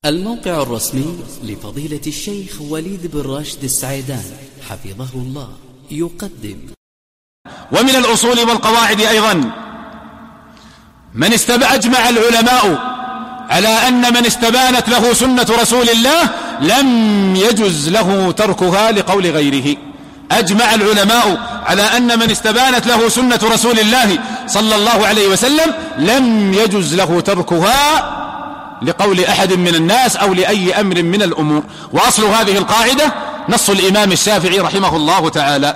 الموقع الرسمي لفضيلة الشيخ وليد بن راشد السعيدان حفظه الله يقدم. ومن الأصول والقواعد أيضا أجمع العلماء على أن من استبانت له سنة رسول الله لم يجز له تركها لقول غيره. أجمع العلماء على أن من استبانت له سنة رسول الله صلى الله عليه وسلم لم يجز له تركها لقول أحد من الناس أو لأي أمر من الأمور. وأصل هذه القاعدة نص الإمام الشافعي رحمه الله تعالى.